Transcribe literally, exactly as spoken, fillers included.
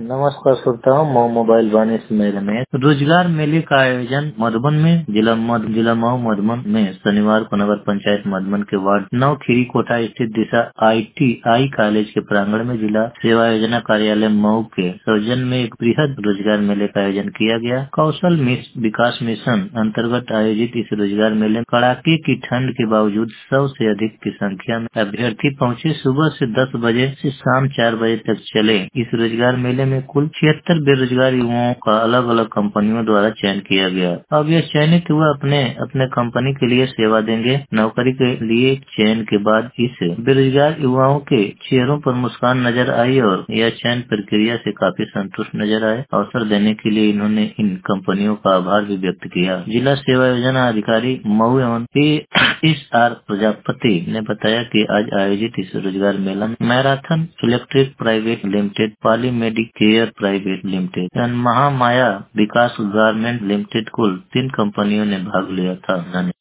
नमस्कार श्रोताओं, मऊ मोबाइल वाणी से मैं रमेश। रोजगार मेले का आयोजन मधुबन में जिला मध, जिला मऊ मधुबन में शनिवार को नगर पंचायत मधुबन के वार्ड नौ खीरी कोटा स्थित दिशा आई टी आई कॉलेज के प्रांगण में जिला सेवा योजना कार्यालय मऊ के सौजन्य में एक बृहद रोजगार मेले का आयोजन किया गया। कौशल मिस, विकास मिशन अंतर्गत आयोजित इस रोजगार मेले में कड़ाके की ठंड के बावजूद सौ से अधिक की संख्या में अभ्यर्थी पहुँचे। सुबह से दस बजे से शाम चार बजे तक चले इस रोजगार मेले में कुल छिहत्तर बेरोजगार युवाओं का अलग अलग कंपनियों द्वारा चयन किया गया। अब यह चयनित हुआ अपने अपने कंपनी के लिए सेवा देंगे। नौकरी के लिए चयन के बाद इस बेरोजगार युवाओं के चेहरों पर मुस्कान नजर आई और यह चयन प्रक्रिया से काफी संतुष्ट नजर आए। अवसर देने के लिए इन्होंने इन कंपनियों का आभार भी व्यक्त किया। जिला सेवा योजना अधिकारी मऊ एवं एस आर प्रजापति ने बताया कि आज आयोजित इस रोजगार मेला में marathon electric private limited, Pali medicare private limited एवं महामाया विकास गारमेंट लिमिटेड कुल तीन कंपनियों ने भाग लिया था।